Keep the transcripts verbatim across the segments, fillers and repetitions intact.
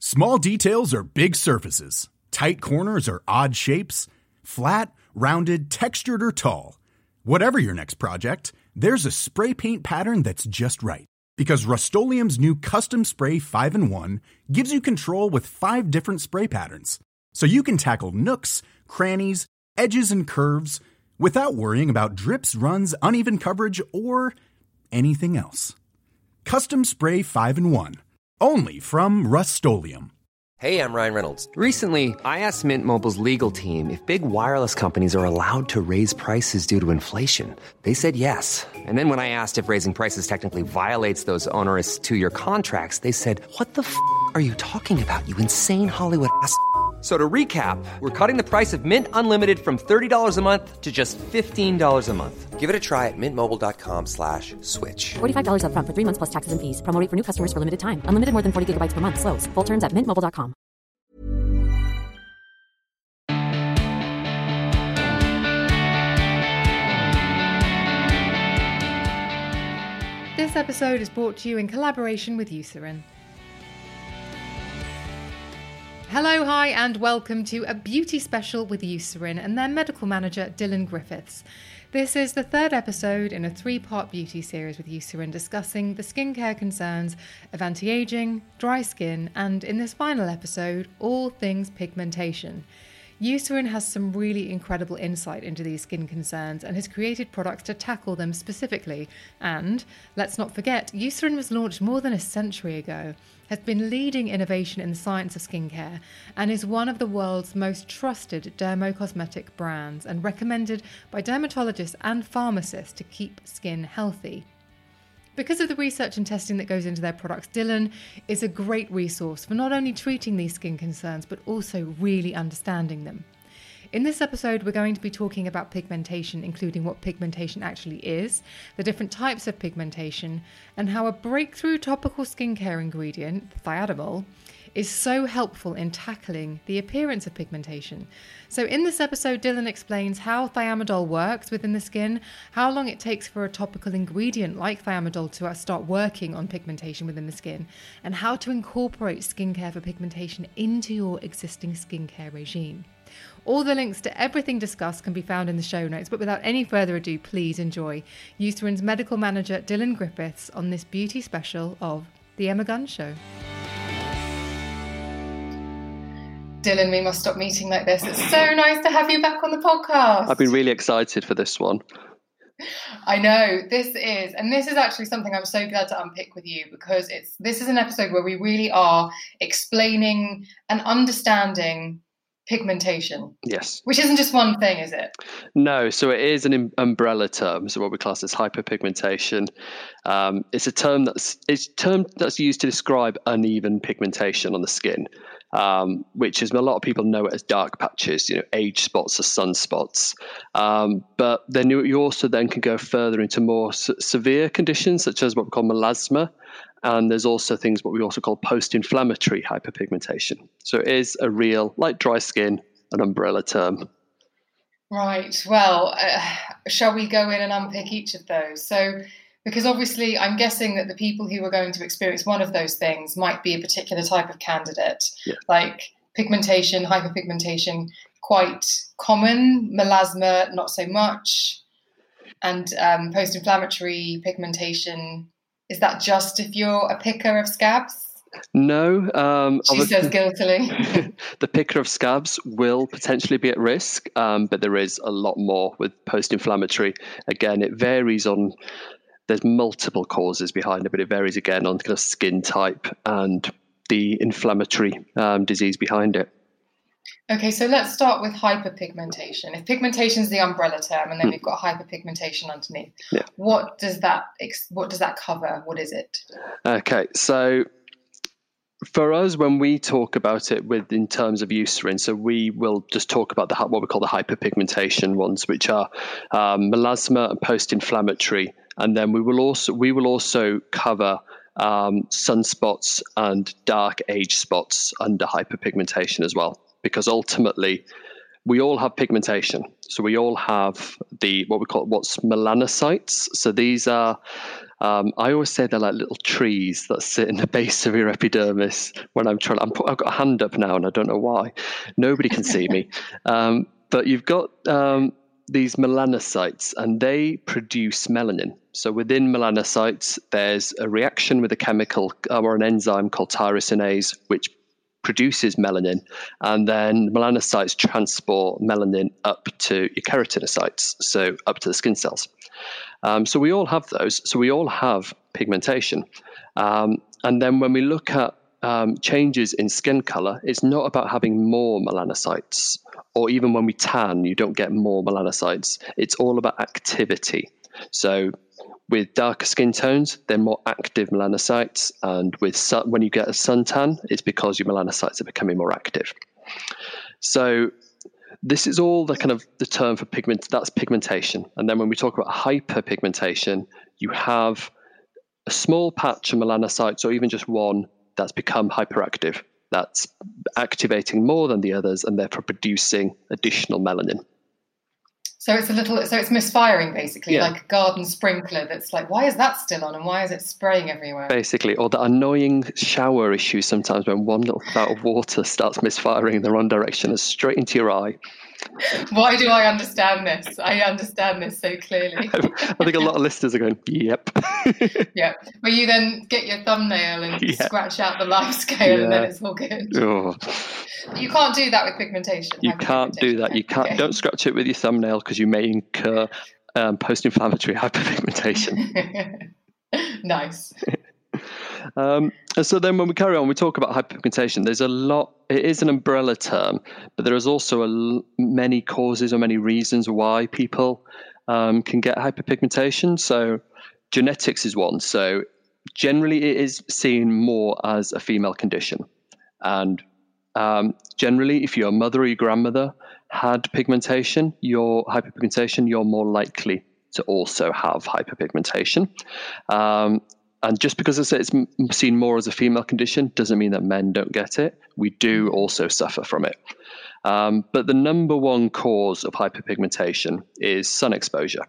Small details are big surfaces. Tight corners are odd shapes. Flat, rounded, textured, or tall. Whatever your next project, there's a spray paint pattern that's just right. Because Rust-Oleum's new Custom Spray five in one gives you control with five different spray patterns. So you can tackle nooks, crannies, edges, and curves without worrying about drips, runs, uneven coverage, or anything else. Custom Spray five in one. Only from Rust-Oleum. Hey, I'm Ryan Reynolds. Recently, I asked Mint Mobile's legal team if big wireless companies are allowed to raise prices due to inflation. They said yes. And then when I asked if raising prices technically violates those onerous two-year contracts, they said, what the f*** are you talking about, you insane Hollywood ass f- So to recap, we're cutting the price of Mint Unlimited from thirty dollars a month to just fifteen dollars a month. Give it a try at mintmobile.com slash switch. forty-five dollars up front for three months plus taxes and fees. Promo rate for new customers for limited time. Unlimited more than forty gigabytes per month. Slows full terms at mint mobile dot com. This episode is brought to you in collaboration with Eucerin. Hello, hi, and welcome to a beauty special with Eucerin and their medical manager, Dylan Griffiths. This is the third episode in a three-part beauty series with Eucerin discussing the skincare concerns of anti-aging, dry skin, and in this final episode, all things pigmentation. Eucerin has some really incredible insight into these skin concerns and has created products to tackle them specifically. And, let's not forget, Eucerin was launched more than a century ago, has been leading innovation in the science of skincare, and is one of the world's most trusted dermocosmetic brands and recommended by dermatologists and pharmacists to keep skin healthy. Because of the research and testing that goes into their products, Dylan is a great resource for not only treating these skin concerns, but also really understanding them. In this episode, we're going to be talking about pigmentation, including what pigmentation actually is, the different types of pigmentation, and how a breakthrough topical skincare ingredient, Thiamidol, is so helpful in tackling the appearance of pigmentation. So in this episode, Dylan explains how Thiamidol works within the skin, how long it takes for a topical ingredient like Thiamidol to start working on pigmentation within the skin, and how to incorporate skincare for pigmentation into your existing skincare regime. All the links to everything discussed can be found in the show notes, but without any further ado, please enjoy Eucerin's medical manager, Dylan Griffiths, on this beauty special of The Emma Gunn Show. Dylan, we must stop meeting like this. It's so nice to have you back on the podcast. I've been really excited for this one. I know, this is, and this is actually something I'm so glad to unpick with you, because it's this is an episode where we really are explaining and understanding pigmentation. Yes. Which isn't just one thing, is it? No, so it is an um, umbrella term, so what we class as hyperpigmentation. Um, it's a term that's it's a term that's used to describe uneven pigmentation on the skin, um, which is a lot of people know it as dark patches, you know, age spots or sunspots. Um, but then you, you also then can go further into more s- severe conditions, such as what we call melasma. And there's also things what we also call post-inflammatory hyperpigmentation. So it is a real, like dry skin, an umbrella term. Right. Well, uh, shall we go in and unpick each of those? So, because obviously I'm guessing that the people who are going to experience one of those things might be a particular type of candidate, yeah. Like pigmentation, hyperpigmentation, quite common, melasma, not so much, and um, post-inflammatory pigmentation. Is that just if you're a picker of scabs? No. Um, she says guiltily. The picker of scabs will potentially be at risk, um, but there is a lot more with post-inflammatory. Again, it varies on, there's multiple causes behind it, but it varies again on kind of skin type and the inflammatory um, disease behind it. Okay, so let's start with hyperpigmentation. If pigmentation is the umbrella term, and then mm. we've got hyperpigmentation underneath, yeah. what does that what does that cover? What is it? Okay, so for us, when we talk about it with in terms of Eucerin, so we will just talk about the what we call the hyperpigmentation ones, which are um, melasma and post-inflammatory, and then we will also we will also cover um, sunspots and dark age spots under hyperpigmentation as well. Because ultimately, we all have pigmentation. So we all have the what we call what's melanocytes. So these are, um, I always say they're like little trees that sit in the base of your epidermis. When I'm trying, I'm, I've got a hand up now, and I don't know why. Nobody can see me, um, but you've got um, these melanocytes, and they produce melanin. So within melanocytes, there's a reaction with a chemical or an enzyme called tyrosinase, which produces melanin, and then melanocytes transport melanin up to your keratinocytes, so up to the skin cells. Um, so we all have those. So we all have pigmentation. Um, and then when we look at um, changes in skin color, it's not about having more melanocytes, or even when we tan, you don't get more melanocytes. It's all about activity. So with darker skin tones, they're more active melanocytes, and with sun, when you get a suntan, it's because your melanocytes are becoming more active. So this is all the kind of the term for pigment. That's pigmentation. And then when we talk about hyperpigmentation, you have a small patch of melanocytes, or even just one, that's become hyperactive. That's activating more than the others, and therefore producing additional melanin. So it's a little, so it's misfiring basically, yeah. like a garden sprinkler that's like, why is that still on and why is it spraying everywhere? Basically, or the annoying shower issue sometimes when one little spout of water starts misfiring in the wrong direction and straight into your eye. Why do I understand this? I understand this so clearly. I think a lot of listeners are going, yep. Yeah. But you then get your thumbnail and yeah. scratch out the life scale yeah. and then it's all good. Oh. You can't do that with pigmentation. You can't do that. You can't. Okay. Don't scratch it with your thumbnail because you may incur um, post-inflammatory hyperpigmentation. Nice. Um, and so then when we carry on, we talk about hyperpigmentation. There's a lot, it is an umbrella term, but there is also a, many causes or many reasons why people um, can get hyperpigmentation. So genetics is one. So generally it is seen more as a female condition. And um, generally, if your mother or your grandmother had pigmentation, your hyperpigmentation, you're more likely to also have hyperpigmentation. Um, And just because I say it's seen more as a female condition doesn't mean that men don't get it. We do also suffer from it. Um, but the number one cause of hyperpigmentation is sun exposure.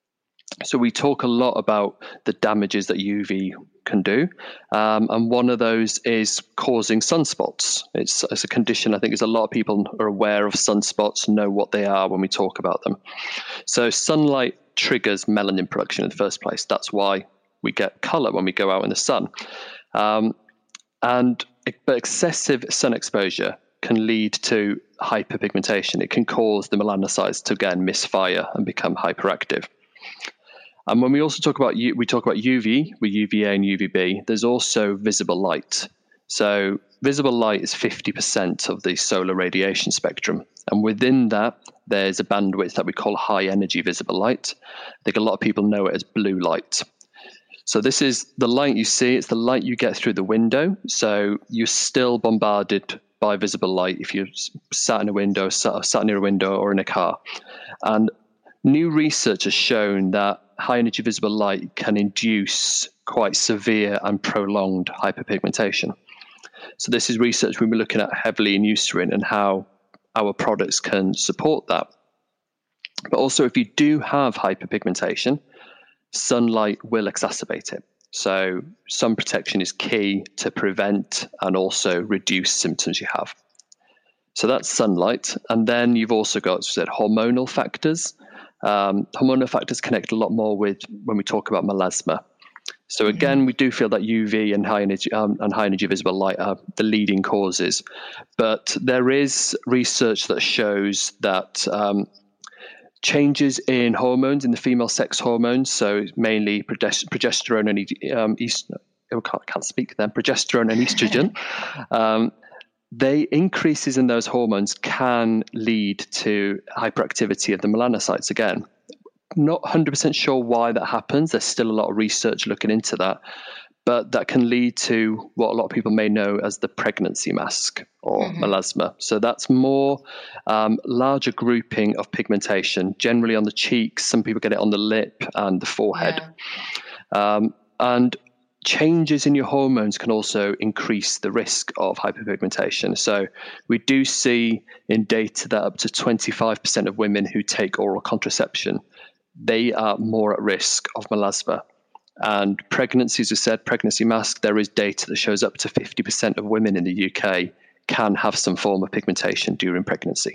So we talk a lot about the damages that U V can do. Um, and one of those is causing sunspots. It's, it's a condition, I think, is a lot of people are aware of sunspots, know what they are when we talk about them. So sunlight triggers melanin production in the first place. That's why we get color when we go out in the sun. Um, and but excessive sun exposure can lead to hyperpigmentation. It can cause the melanocytes to, again, misfire and become hyperactive. And when we also talk about, we talk about U V, with U V A and U V B, there's also visible light. So visible light is fifty percent of the solar radiation spectrum. And within that, there's a bandwidth that we call high energy visible light. I think a lot of people know it as blue light. So this is the light you see. It's the light you get through the window. So you're still bombarded by visible light if you're sat in a window, sat, sat near a window or in a car. And new research has shown that high energy visible light can induce quite severe and prolonged hyperpigmentation. So this is research we've been looking at heavily in Eucerin and how our products can support that. But also, if you do have hyperpigmentation, sunlight will exacerbate it. So sun protection is key to prevent and also reduce symptoms you have. So that's sunlight. And then you've also got, as I said, hormonal factors. Um, hormonal factors connect a lot more with when we talk about melasma. So again, we do feel that U V and high energy um, and high energy visible light are the leading causes. But there is research that shows that um, changes in hormones, in the female sex hormones, so mainly progesterone and um, est- I can't, can't speak then, progesterone and estrogen, um, they increases in those hormones can lead to hyperactivity of the melanocytes again. Not one hundred percent sure why that happens. There's still a lot of research looking into that. But that can lead to what a lot of people may know as the pregnancy mask or mm-hmm. melasma. So that's more um, larger grouping of pigmentation, generally on the cheeks. Some people get it on the lip and the forehead. Yeah. Um, and changes in your hormones can also increase the risk of hyperpigmentation. So we do see in data that up to twenty-five percent of women who take oral contraception, they are more at risk of melasma. And pregnancy, as we said, pregnancy mask, there is data that shows up to fifty percent of women in the U K can have some form of pigmentation during pregnancy.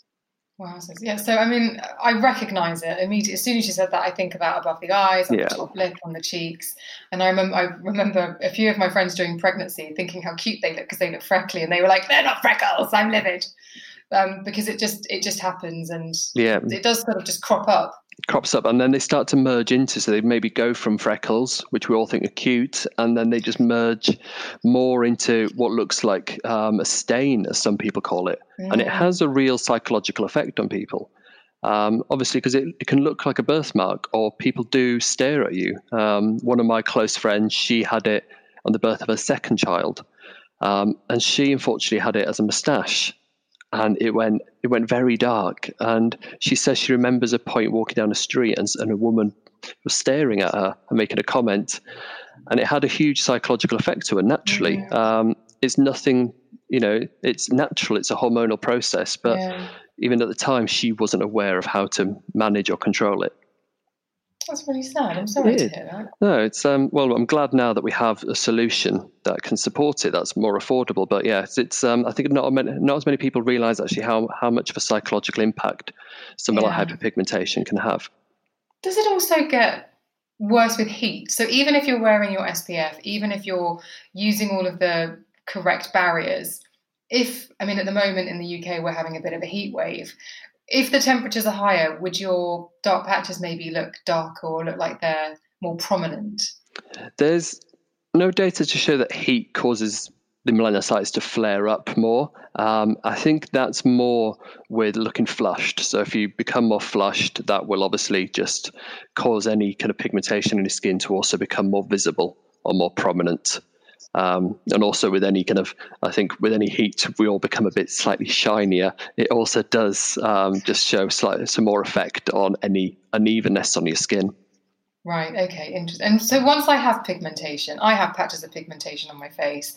Wow. So, yeah. So, I mean, I recognise it immediately. As soon as you said that, I think about above the eyes, on yeah. the top lip, on the cheeks. And I remember, I remember a few of my friends during pregnancy thinking how cute they look because they look freckly, and they were like, "They're not freckles. I'm livid," um, because it just it just happens, and yeah. it does sort of just crop up. crops up, and then they start to merge into, so they maybe go from freckles, which we all think are cute, and then they just merge more into what looks like um, a stain, as some people call it. Mm. And it has a real psychological effect on people. Um, obviously, because it, it can look like a birthmark, or people do stare at you. Um, one of my close friends, she had it on the birth of her second child, um, and she unfortunately had it as a moustache. And it went it went very dark. And she says she remembers a point walking down the street and, and a woman was staring at her and making a comment. And it had a huge psychological effect to her naturally. Mm-hmm. Um, it's nothing, you know, it's natural. It's a hormonal process. But yeah. even at the time, she wasn't aware of how to manage or control it. That's really sad. I'm sorry yeah. to hear that. No, it's um. Well, I'm glad now that we have a solution that can support it. That's more affordable. But yeah, it's, it's um. I think not many, not as many people realise actually how how much of a psychological impact something yeah. like hyperpigmentation can have. Does it also get worse with heat? So even if you're wearing your S P F, even if you're using all of the correct barriers, if I mean at the moment in the U K we're having a bit of a heat wave. If the temperatures are higher, would your dark patches maybe look darker or look like they're more prominent? There's no data to show that heat causes the melanocytes to flare up more. Um, I think that's more with looking flushed. So if you become more flushed, that will obviously just cause any kind of pigmentation in your skin to also become more visible or more prominent. Um, and also with any kind of, I think with any heat, we all become a bit slightly shinier. It also does um, just show slightly some more effect on any unevenness on your skin. Right. Okay. Interesting. And so once I have pigmentation, I have patches of pigmentation on my face.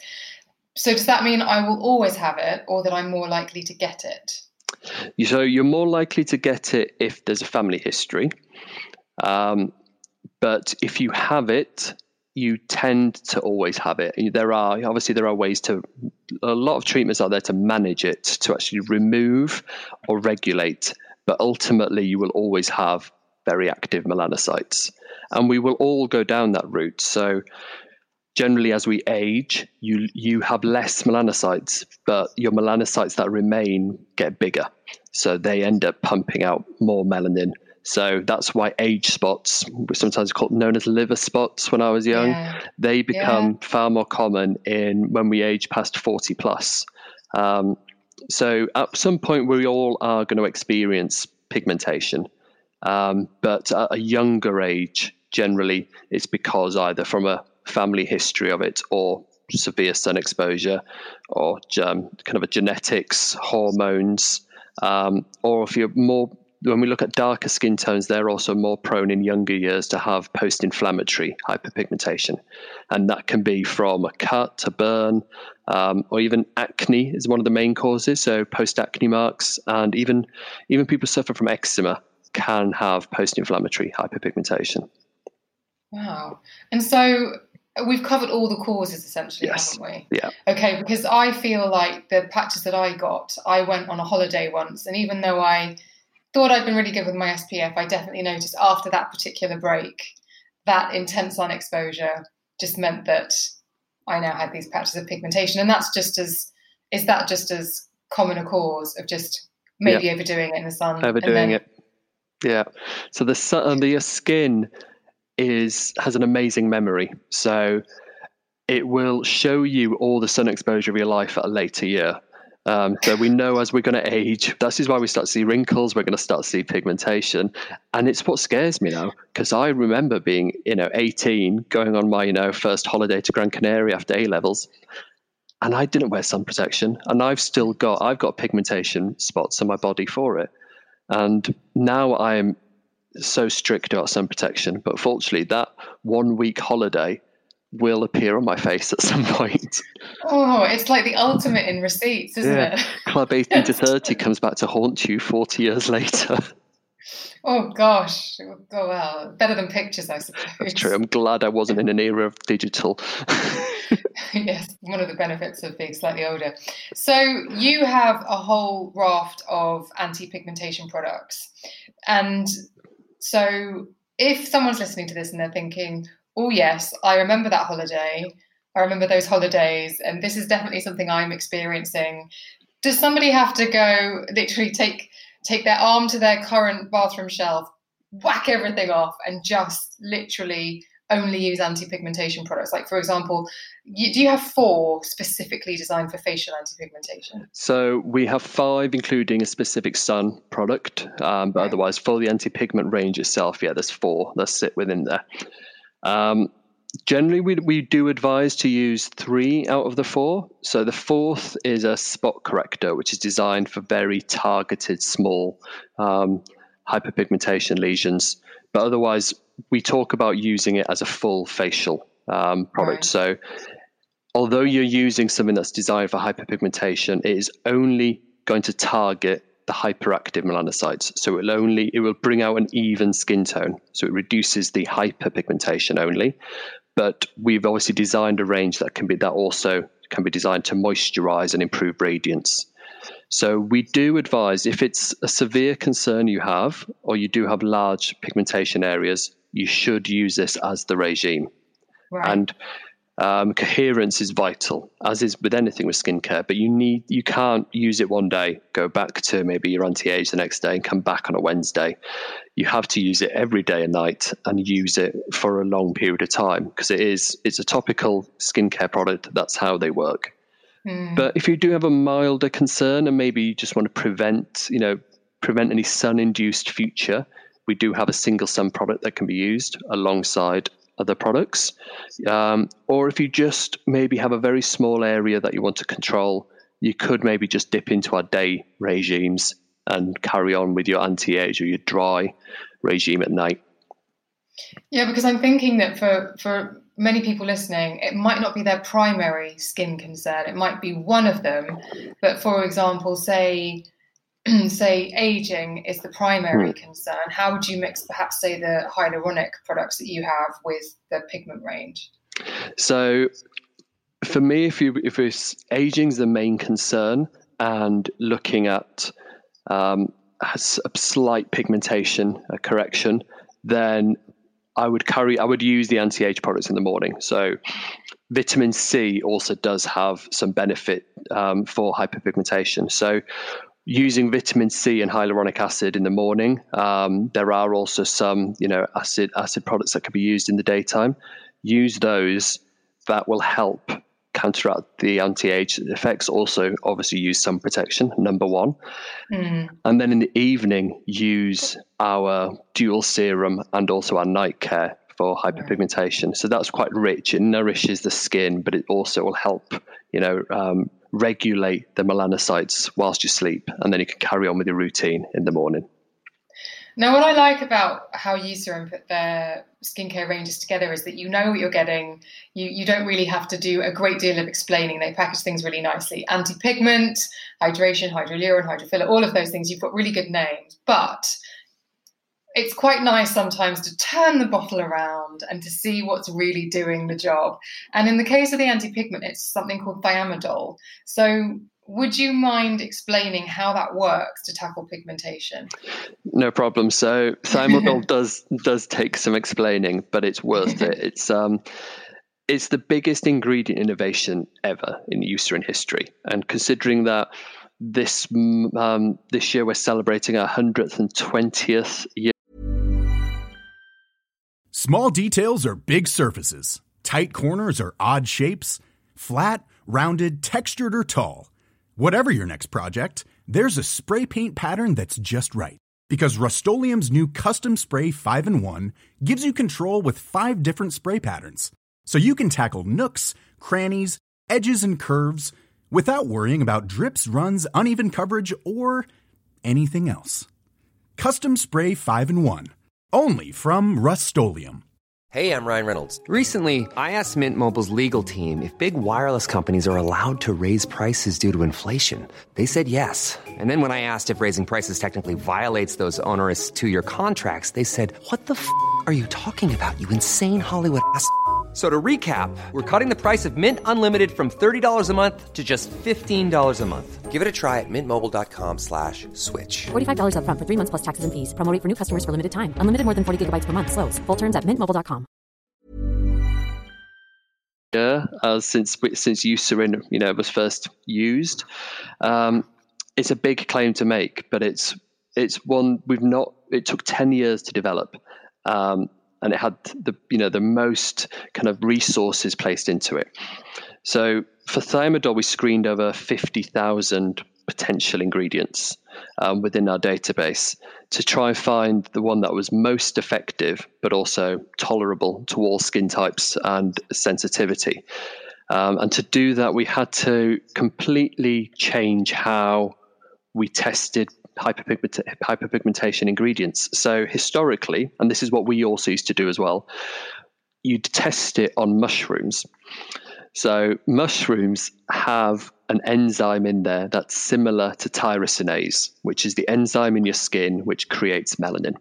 So does that mean I will always have it, or that I'm more likely to get it? So you're more likely to get it if there's a family history. Um, but if you have it, you tend to always have it. There are, obviously there are ways to, a lot of treatments out there to manage it, to actually remove or regulate, but ultimately you will always have very active melanocytes. And we will all go down that route. So generally as we age, you you have less melanocytes, but your melanocytes that remain get bigger. So they end up pumping out more melanin. So that's why age spots, sometimes called known as liver spots when I was young, yeah. they become yeah. far more common in when we age past forty plus. Um, so at some point we all are going to experience pigmentation. Um, but at a younger age, generally it's because either from a family history of it or severe sun exposure or um, kind of a genetics, hormones, um, or if you're more, when we look at darker skin tones, they're also more prone in younger years to have post-inflammatory hyperpigmentation. And that can be from a cut, a burn, um, or even acne is one of the main causes. So post-acne marks, and even even people who suffer from eczema can have post-inflammatory hyperpigmentation. Wow. And so we've covered all the causes essentially, yes. haven't we? Yeah. Okay, because I feel like the patches that I got, I went on a holiday once, and even though I thought I'd been really good with my S P F, I definitely noticed after that particular break, that intense sun exposure just meant that I now had these patches of pigmentation. And that's just as, is that just as common a cause of just maybe yeah. overdoing it in the sun? Overdoing then, it. Yeah. So the sun, the skin is has an amazing memory. So it will show you all the sun exposure of your life at a later year. Um, so we know as we're going to age, this is why we start to see wrinkles, we're going to start to see pigmentation. And it's what scares me now, because I remember being, you know, eighteen, going on my, you know, first holiday to Gran Canaria after A-levels, and I didn't wear sun protection. And I've still got, I've got pigmentation spots on my body for it. And now I'm so strict about sun protection. But fortunately, that one week holiday will appear on my face at some point. Oh, it's like the ultimate in receipts, isn't yeah. it? Club eighteen to thirty comes back to haunt you forty years later. Oh, gosh. Oh, well, better than pictures, I suppose. That's true. I'm glad I wasn't in an era of digital. Yes, one of the benefits of being slightly older. So you have a whole raft of anti-pigmentation products. And so if someone's listening to this and they're thinking, oh, yes, I remember that holiday. I remember those holidays. And this is definitely something I'm experiencing. Does somebody have to go literally take... take their arm to their current bathroom shelf, whack everything off, and just literally only use anti-pigmentation products? Like, for example, you, do you have four specifically designed for facial anti-pigmentation? So we have five, including a specific sun product. Um, but right. Otherwise, for the anti-pigment range itself, yeah, there's four that sit within there. Um, Generally, we we do advise to use three out of the four. So the fourth is a spot corrector, which is designed for very targeted, small um, hyperpigmentation lesions. But otherwise, we talk about using it as a full facial um, product. Right. So although you're using something that's designed for hyperpigmentation, it is only going to target the hyperactive melanocytes. So it will only it will bring out an even skin tone. So it reduces the hyperpigmentation only. But we've obviously designed a range that can be that also can be designed to moisturize and improve radiance. So we do advise, if it's a severe concern you have, or you do have large pigmentation areas, you should use this as the regime. Right. And um, coherence is vital, as is with anything with skincare. But you need you can't use it one day, go back to maybe your anti-age the next day, and come back on a Wednesday. You have to use it every day and night, and use it for a long period of time, because it is it's a topical skincare product. That's how they work. Mm. But if you do have a milder concern, and maybe you just want to prevent, you know, prevent any sun-induced future, we do have a single sun product that can be used alongside other products. Um, or if you just maybe have a very small area that you want to control, you could maybe just dip into our day regimes and carry on with your anti-age or your dry regime at night. Yeah, because I'm thinking that for, for many people listening, it might not be their primary skin concern. It might be one of them. But for example, say, say aging is the primary mm. concern. How would you mix perhaps, say, the hyaluronic products that you have with the pigment range? So for me, if you if it's aging's the main concern and looking at um, a slight pigmentation a correction, then I would carry, I would use the anti-age products in the morning. So vitamin C also does have some benefit um, for hyperpigmentation. So using vitamin C and hyaluronic acid in the morning, um, there are also some, you know, acid acid products that can be used in the daytime. Use those. That will help counteract the anti-age effects. Also, obviously, use sun protection, number one. Mm. And then in the evening, use our dual serum and also our night care for hyperpigmentation. So that's quite rich. It nourishes the skin, but it also will help, you know, um, regulate the melanocytes whilst you sleep. And then you can carry on with your routine in the morning. Now, what I like about how Eucerin put their skincare ranges together is that you know what you're getting. You you don't really have to do a great deal of explaining. They package things really nicely. Anti-pigment, hydration, hydrolurin, hydrofiller, all of those things. You've got really good names. But it's quite nice sometimes to turn the bottle around and to see what's really doing the job. And in the case of the anti-pigment, it's something called thiamidol. So would you mind explaining how that works to tackle pigmentation? No problem. So thiamidol does does take some explaining, but it's worth it. It's um, it's the biggest ingredient innovation ever in Eucerin history, and considering that this um, this year we're celebrating our one hundred twentieth year. Small details are big surfaces. Tight corners are odd shapes. Flat, rounded, textured, or tall. Whatever your next project, there's a spray paint pattern that's just right. Because Rust-Oleum's new Custom Spray five in one gives you control with five different spray patterns. So you can tackle nooks, crannies, edges, and curves without worrying about drips, runs, uneven coverage, or anything else. Custom Spray five in one. Only from Rust-Oleum. Hey, I'm Ryan Reynolds. Recently, I asked Mint Mobile's legal team if big wireless companies are allowed to raise prices due to inflation. They said yes. And then when I asked if raising prices technically violates those onerous two-year contracts, they said, "What the f*** are you talking about, you insane Hollywood ass f- So to recap, we're cutting the price of Mint Unlimited from thirty dollars a month to just fifteen dollars a month. Give it a try at mintmobile.com slash switch. forty-five dollars up front for three months plus taxes and fees. Promo rate for new customers for limited time. Unlimited more than forty gigabytes per month. Slows full terms at mint mobile dot com. Yeah, uh, since since Eucerin, you know, was first used, um, it's a big claim to make, but it's it's one we've not. It took ten years to develop. Um, And it had the you know the most kind of resources placed into it. So for Thiamidol, we screened over fifty thousand potential ingredients um, within our database to try and find the one that was most effective, but also tolerable to all skin types and sensitivity. Um, and to do that, we had to completely change how we tested Hyperpigment- hyperpigmentation ingredients. So historically, and this is what we also used to do as well, you'd test it on mushrooms. So mushrooms have an enzyme in there that's similar to tyrosinase, which is the enzyme in your skin which creates melanin.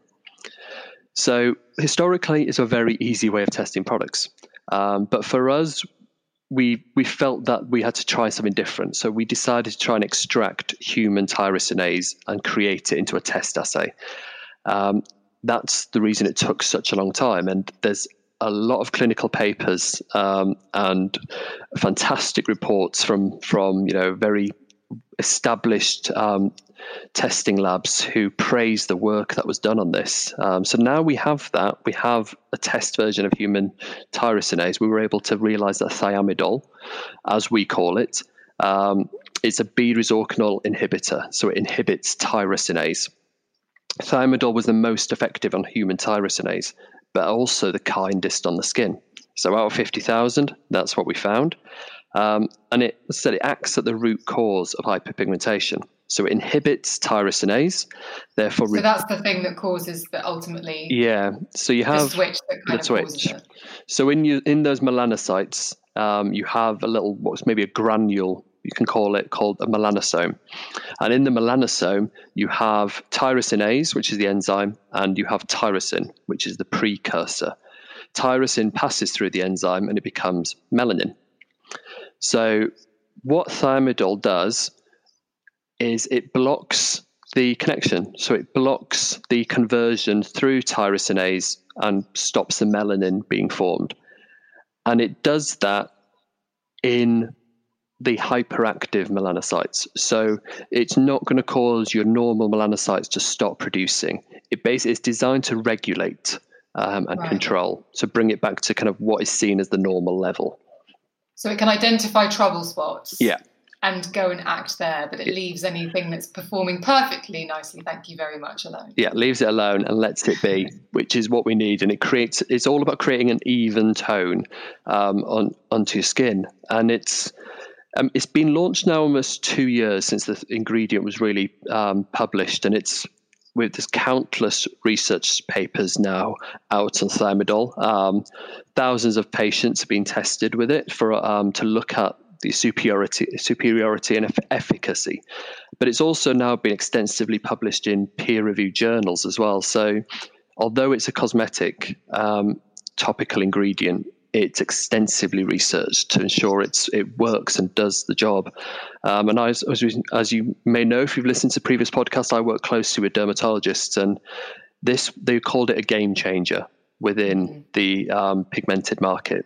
So historically, it's a very easy way of testing products. Um, but for us, we we felt that we had to try something different. So we decided to try and extract human tyrosinase and create it into a test assay. Um, that's the reason it took such a long time. And there's a lot of clinical papers um, and fantastic reports from, from you know, very established um, testing labs who praise the work that was done on this. Um, so now we have that. We have a test version of human tyrosinase. We were able to realize that Thiamidol, as we call it, um, it's a B-resorcinol inhibitor. So it inhibits tyrosinase. Thiamidol was the most effective on human tyrosinase, but also the kindest on the skin. So out of fifty thousand, that's what we found. Um, and it, as I said, it acts at the root cause of hyperpigmentation. So it inhibits tyrosinase, therefore. So that's the thing that causes the ultimately. Yeah. So you have the switch that kind the of switch. causes it. So in you in those melanocytes, um, you have a little what's maybe a granule, you can call it, called a melanosome. And in the melanosome, you have tyrosinase, which is the enzyme, and you have tyrosin, which is the precursor. Tyrosin passes through the enzyme and it becomes melanin. So what Thiamidol does is it blocks the connection. So it blocks the conversion through tyrosinase and stops the melanin being formed. And it does that in the hyperactive melanocytes. So it's not going to cause your normal melanocytes to stop producing. It basically is designed to regulate um, and Right. control, to bring it back to kind of what is seen as the normal level. So it can identify trouble spots. Yeah. And go and act there, but it leaves anything that's performing perfectly nicely, thank you very much, alone. Yeah, leaves it alone and lets it be, which is what we need. And it creates, it's all about creating an even tone um, on onto your skin. And it's um, it's been launched now almost two years since the ingredient was really um, published. And it's with there's countless research papers now out on Thiamidol. Um, thousands of patients have been tested with it for um, to look at the superiority, superiority and efficacy. But it's also now been extensively published in peer-reviewed journals as well. So although it's a cosmetic um, topical ingredient, it's extensively researched to ensure it's it works and does the job. Um, and I, as, as you may know, if you've listened to previous podcasts, I work closely with dermatologists, and this they called it a game changer within mm-hmm. the um, pigmented market.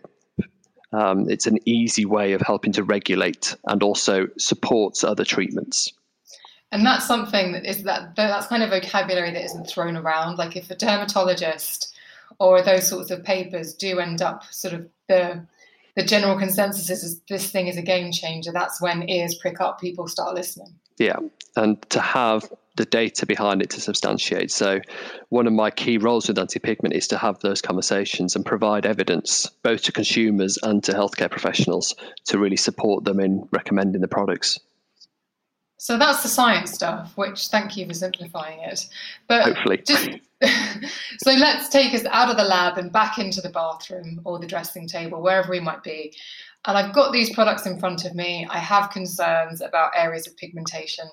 Um, it's an easy way of helping to regulate and also supports other treatments. And that's something that is that that's kind of vocabulary that isn't thrown around. Like if a dermatologist or those sorts of papers do end up sort of the the general consensus is this thing is a game changer, that's when ears prick up, people start listening. Yeah, and to have the data behind it to substantiate. So one of my key roles with Antipigment is to have those conversations and provide evidence both to consumers and to healthcare professionals to really support them in recommending the products. So that's the science stuff, which thank you for simplifying it. But hopefully. Just, so let's take us out of the lab and back into the bathroom or the dressing table, wherever we might be. And I've got these products in front of me. I have concerns about areas of pigmentation.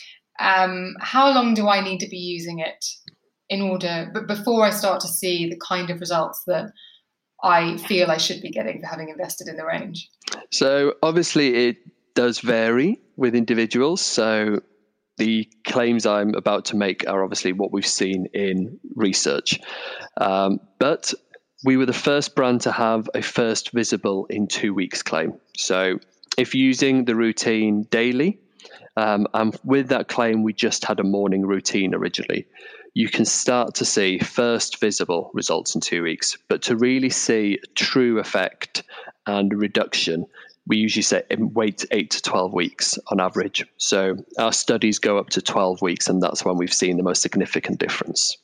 Um, how long do I need to be using it in order, but before I start to see the kind of results that I feel I should be getting for having invested in the range? So obviously it does vary with individuals. So the claims I'm about to make are obviously what we've seen in research. Um, but we were the first brand to have a first visible in two weeks claim. So if using the routine daily, um, and with that claim, we just had a morning routine originally, you can start to see first visible results in two weeks. But to really see a true effect and reduction, we usually say wait eight to twelve weeks on average. So our studies go up to twelve weeks, and that's when we've seen the most significant difference.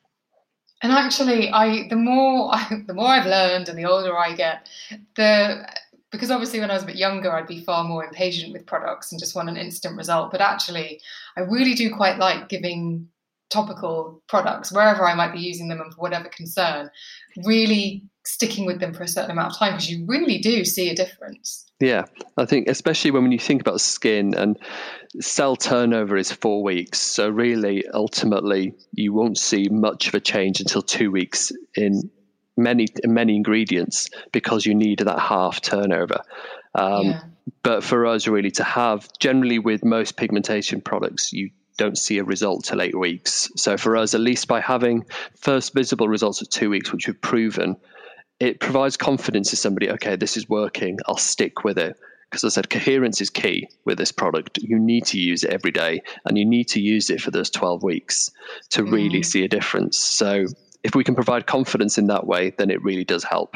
And actually, I the more I, the more I've learned, and the older I get, the because obviously when I was a bit younger, I'd be far more impatient with products and just want an instant result. But actually, I really do quite like giving topical products, wherever I might be using them and for whatever concern, really sticking with them for a certain amount of time, because you really do see a difference. Yeah, I think especially when you think about skin, and cell turnover is four weeks. So really, ultimately, you won't see much of a change until two weeks in many in many ingredients, because you need that half turnover. Um, yeah. But for us, really, to have, generally with most pigmentation products, you don't see a result till eight weeks. So for us, at least by having first visible results at two weeks, which we've proven, it provides confidence to somebody, okay, this is working, I'll stick with it. Because as I said, coherence is key with this product. You need to use it every day, and you need to use it for those twelve weeks to mm. really see a difference. So if we can provide confidence in that way, then it really does help.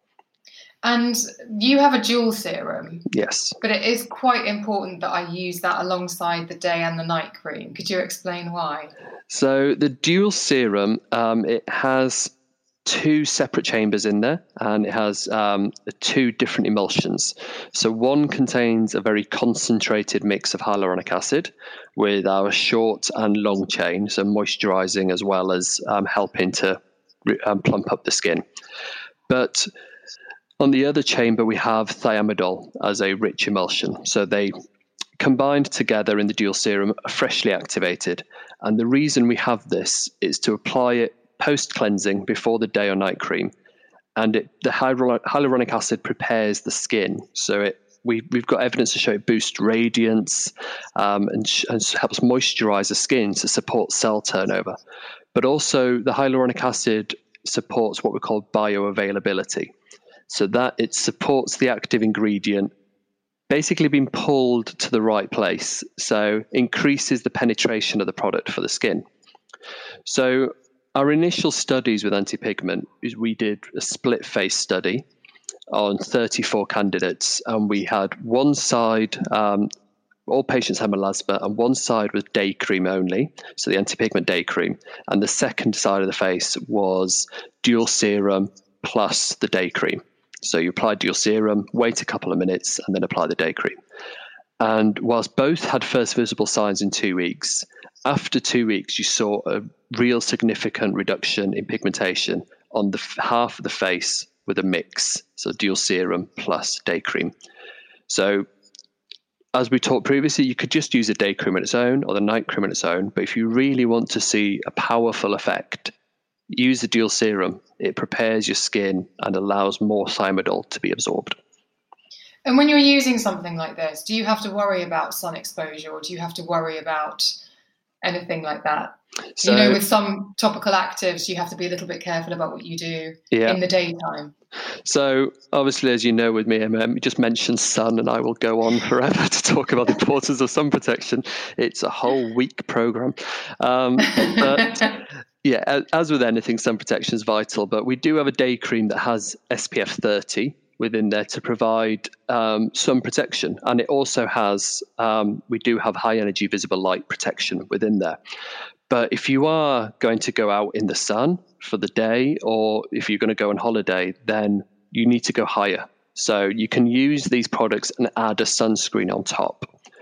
And you have a dual serum. Yes. But it is quite important that I use that alongside the day and the night cream. Could you explain why? So the dual serum, um, it has two separate chambers in there, and it has um, two different emulsions. So one contains a very concentrated mix of hyaluronic acid with our short and long chain, so moisturizing as well as um, helping to um, plump up the skin. But on the other chamber, we have thiamidol as a rich emulsion. So they combined together in the dual serum are freshly activated. And the reason we have this is to apply it post-cleansing before the day or night cream. And it, the hyaluronic acid prepares the skin. So it, we, we've got evidence to show it boosts radiance um, and, sh- and helps moisturize the skin to support cell turnover. But also the hyaluronic acid supports what we call bioavailability. So that it supports the active ingredient basically being pulled to the right place. So increases the penetration of the product for the skin. So our initial studies with antipigment is we did a split face study on thirty-four candidates, and we had one side, um, all patients had melasma, and one side was day cream only, so the antipigment day cream, and the second side of the face was dual serum plus the day cream. So you apply dual serum, wait a couple of minutes, and then apply the day cream. And whilst both had first visible signs in two weeks, after two weeks, you saw a real significant reduction in pigmentation on the f- half of the face with a mix, so dual serum plus day cream. So as we talked previously, you could just use a day cream on its own or the night cream on its own. But if you really want to see a powerful effect, use the dual serum. It prepares your skin and allows more thiamidol to be absorbed. And when you're using something like this, do you have to worry about sun exposure, or do you have to worry about anything like that? So, you know, with some topical actives, you have to be a little bit careful about what you do yeah. in the daytime. So obviously, as you know, with me, M M, you just mentioned sun, and I will go on forever to talk about the importance of sun protection. It's a whole week program. Um, but yeah, as with anything, sun protection is vital. But we do have a day cream that has S P F thirty within there to provide um, sun protection. And it also has, um, we do have high energy visible light protection within there. But if you are going to go out in the sun for the day, or if you're going to go on holiday, then you need to go higher. So you can use these products and add a sunscreen on top.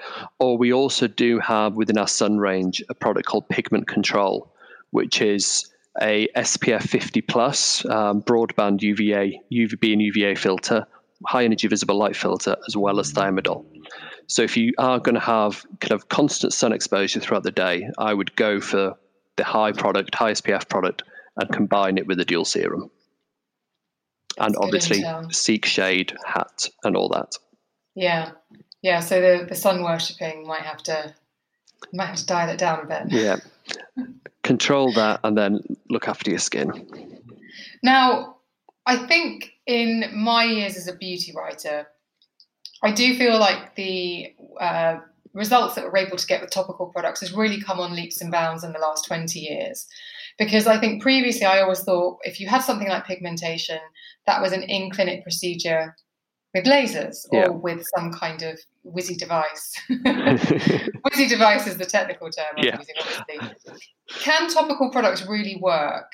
Or we also do have within our sun range a product called Pigment Control, which is a S P F fifty plus um, broadband U V A, U V B and U V A filter, high energy visible light filter, as well as thiamidol. So if you are going to have kind of constant sun exposure throughout the day, I would go for the high product, high S P F product, and combine it with a dual serum. And That's obviously seek shade, hat, and all that. Yeah. Yeah. So the, the sun worshipping might have to might have to dial it down a bit. Yeah. Control that and then look after your skin. Now, I think in my years as a beauty writer, I do feel like the uh, results that we're able to get with topical products has really come on leaps and bounds in the last twenty years. Because I think previously I always thought if you had something like pigmentation, that was an in-clinic procedure with lasers or yeah. with some kind of whizzy device. Whizzy device is the technical term I'm yeah. using, obviously. Can topical products really work?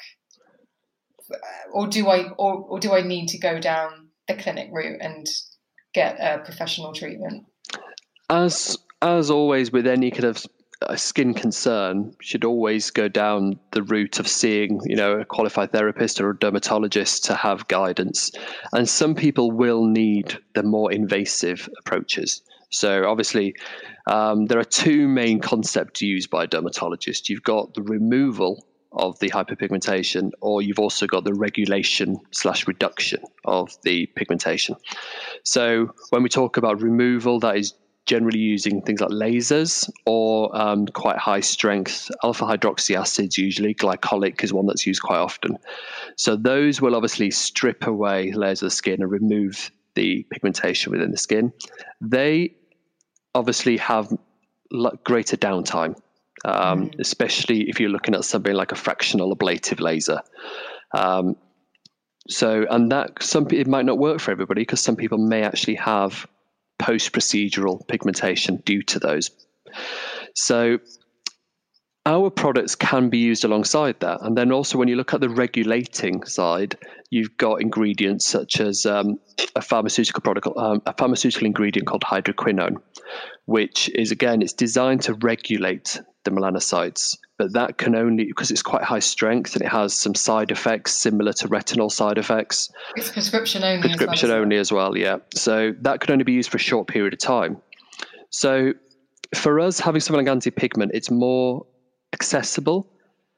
Or do I or, or do I need to go down the clinic route and get a professional treatment? As as always with any kind of a skin concern, should always go down the route of seeing, you know, a qualified therapist or a dermatologist to have guidance. And some people will need the more invasive approaches. So obviously, um, there are two main concepts used by dermatologists. You've got the removal of the hyperpigmentation, or you've also got the regulation slash reduction of the pigmentation. So when we talk about removal, that is generally using things like lasers or um, quite high strength alpha hydroxy acids. Usually glycolic is one that's used quite often. So those will obviously strip away layers of the skin and remove the pigmentation within the skin. They obviously have greater downtime, um, mm. especially if you're looking at something like a fractional ablative laser. Um, so, and that some it might not work for everybody because some people may actually have post-procedural pigmentation due to those. So our products can be used alongside that. And then also when you look at the regulating side, you've got ingredients such as um, a pharmaceutical product, um, a pharmaceutical ingredient called hydroquinone, which is, again, it's designed to regulate the melanocytes, but that can only, because it's quite high strength and it has some side effects similar to retinol side effects. It's prescription only. Prescription as well, only as well, yeah. So that can only be used for a short period of time. So for us, having something like anti-pigment, it's more accessible.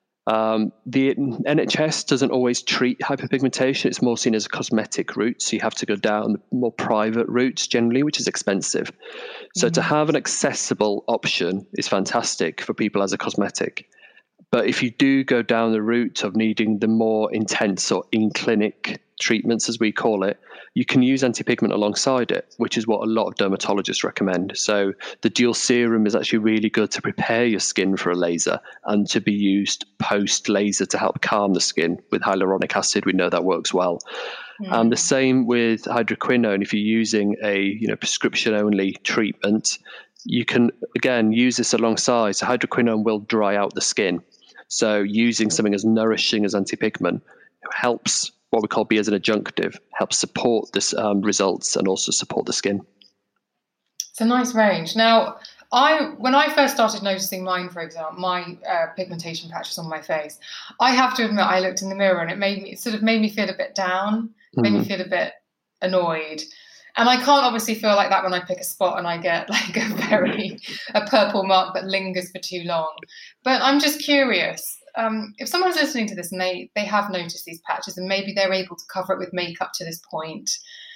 Um, the N H S doesn't always treat hyperpigmentation. It's more seen as a cosmetic route. So you have to go down the more private routes generally, which is expensive. So mm-hmm. to have an accessible option is fantastic for people as a cosmetic. But if you do go down the route of needing the more intense or in-clinic treatments, as we call it, you can use anti-pigment alongside it, which is what a lot of dermatologists recommend. So the dual serum is actually really good to prepare your skin for a laser and to be used post-laser to help calm the skin. With hyaluronic acid, we know that works well. Mm. And the same with hydroquinone. If you're using a you know prescription-only treatment, you can, again, use this alongside. So hydroquinone will dry out the skin. So using something as nourishing as anti-pigment helps, what we call be as an adjunctive, helps support this um, results and also support the skin. It's a nice range. Now, I when I first started noticing mine, for example, my uh, pigmentation patches on my face, I have to admit I looked in the mirror and it made me, it sort of made me feel a bit down, mm-hmm. made me feel a bit annoyed. And I can't obviously feel like that when I pick a spot and I get like a very, a purple mark that lingers for too long. But I'm just curious, um, if someone's listening to this and they, they have noticed these patches and maybe they're able to cover it with makeup to this point,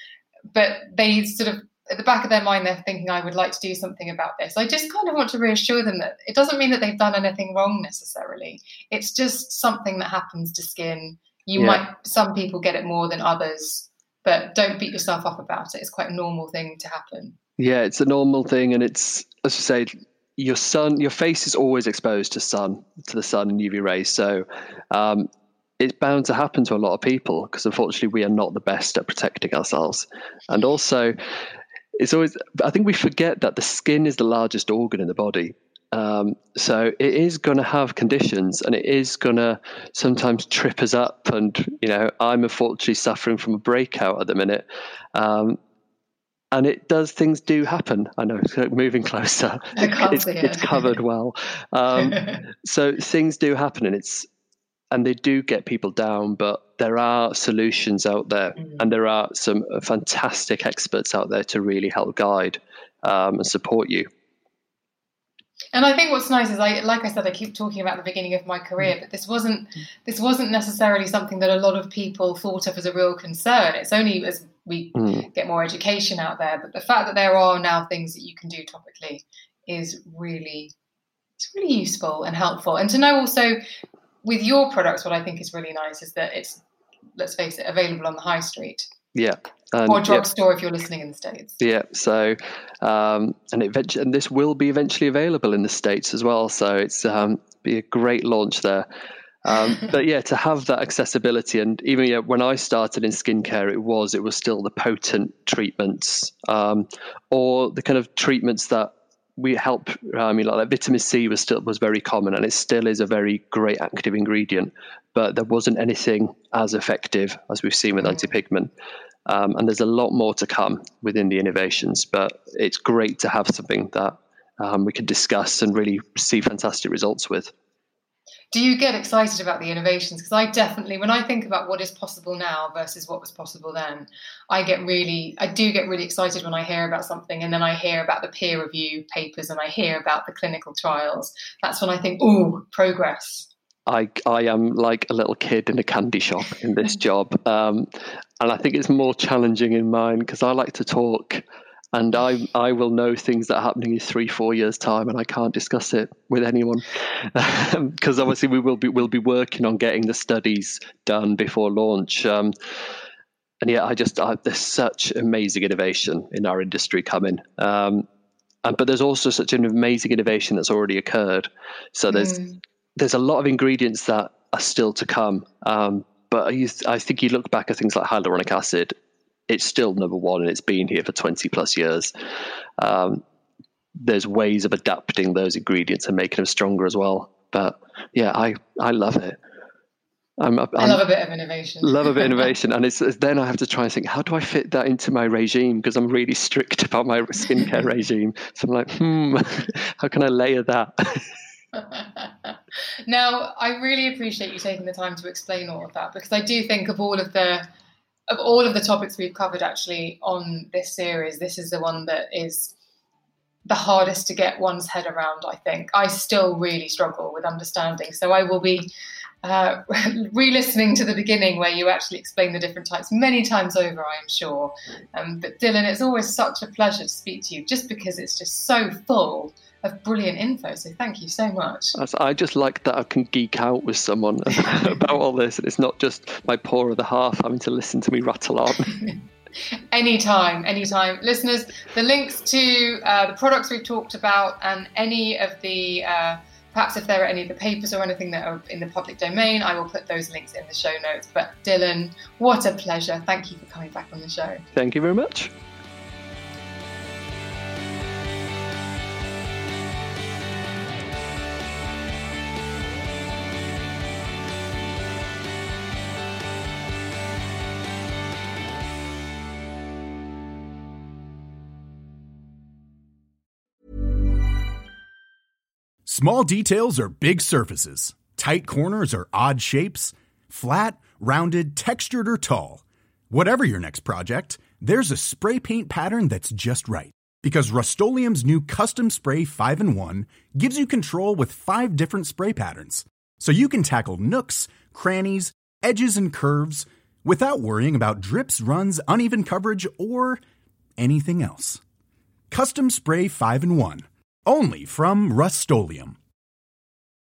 but they sort of, at the back of their mind, they're thinking, I would like to do something about this. I just kind of want to reassure them that it doesn't mean that they've done anything wrong necessarily. It's just something that happens to skin. You yeah. might, some people get it more than others. But don't beat yourself up about it. It's quite a normal thing to happen. Yeah, it's a normal thing. And it's, as you say, your sun, your face is always exposed to sun, to the sun and U V rays. So um, it's bound to happen to a lot of people because unfortunately we are not the best at protecting ourselves. And also, it's always, I think we forget that the skin is the largest organ in the body. Um, so it is going to have conditions and it is going to sometimes trip us up. And, you know, I'm unfortunately suffering from a breakout at the minute. Um, and it does, things do happen. I know, it's moving closer. I can't it's, see it. it's covered well. Um, so things do happen, and it's, and they do get people down, but there are solutions out there, mm-hmm. and there are some fantastic experts out there to really help guide um, and support you. And I think what's nice is, I, like I said, I keep talking about the beginning of my career, but this wasn't this wasn't necessarily something that a lot of people thought of as a real concern. It's only as we mm. get more education out there. But the fact that there are now things that you can do topically is really, it's really useful and helpful. And to know also with your products, what I think is really nice is that it's, let's face it, available on the high street. Yeah. And, or drugstore yeah. if you're listening in the States. Yeah. So, um, and it, and this will be eventually available in the States as well. So it's um, be a great launch there. Um, but yeah, to have that accessibility, and even yeah, when I started in skincare, it was it was still the potent treatments um, or the kind of treatments that we help. I mean, like, like vitamin C was still was very common, and it still is a very great active ingredient. But there wasn't anything as effective as we've seen with mm. antipigment. Um, and there's a lot more to come within the innovations, but it's great to have something that um, we can discuss and really see fantastic results with. Do you get excited about the innovations? Because I definitely, when I think about what is possible now versus what was possible then, I get really, I do get really excited when I hear about something, and then I hear about the peer review papers and I hear about the clinical trials. That's when I think, ooh, progress. I, I am like a little kid in a candy shop in this job. Um, and I think it's more challenging in mine because I like to talk, and I I will know things that are happening in three, four years' time, and I can't discuss it with anyone because obviously we will be we'll be working on getting the studies done before launch. Um, and yeah, I just I, there's such amazing innovation in our industry coming. Um, and, but there's also such an amazing innovation that's already occurred. So there's mm. there's a lot of ingredients that are still to come. Um, but I, I think you look back at things like hyaluronic acid, it's still number one, and it's been here for twenty plus years. Um, there's ways of adapting those ingredients and making them stronger as well. But yeah, I, I love it. I'm, I'm, I love a bit of innovation. Love a bit of innovation. And it's, it's then I have to try and think, how do I fit that into my regime? Because I'm really strict about my skincare regime. So I'm like, hmm, how can I layer that? Now, I really appreciate you taking the time to explain all of that, because I do think of all of the of all of the topics we've covered actually on this series, this is the one that is the hardest to get one's head around, I think. I still really struggle with understanding. So I will be uh, re-listening to the beginning where you actually explain the different types many times over, I am sure. Um, but Dylan, it's always such a pleasure to speak to you, just because it's just so full of brilliant info. So thank you so much. I just like that I can geek out with someone about all this, and it's not just my poor other half having to listen to me rattle on. Anytime, anytime. Listeners, the links to uh, the products we've talked about and any of the, uh, perhaps if there are any of the papers or anything that are in the public domain, I will put those links in the show notes. But Dylan, what a pleasure. Thank you for coming back on the show. Thank you very much. Small details are big surfaces. Tight corners are odd shapes. Flat, rounded, textured, or tall. Whatever your next project, there's a spray paint pattern that's just right. Because Rust-Oleum's new Custom Spray five in one gives you control with five different spray patterns. So you can tackle nooks, crannies, edges, and curves without worrying about drips, runs, uneven coverage, or anything else. Custom Spray five in one. Only from Rust-Oleum.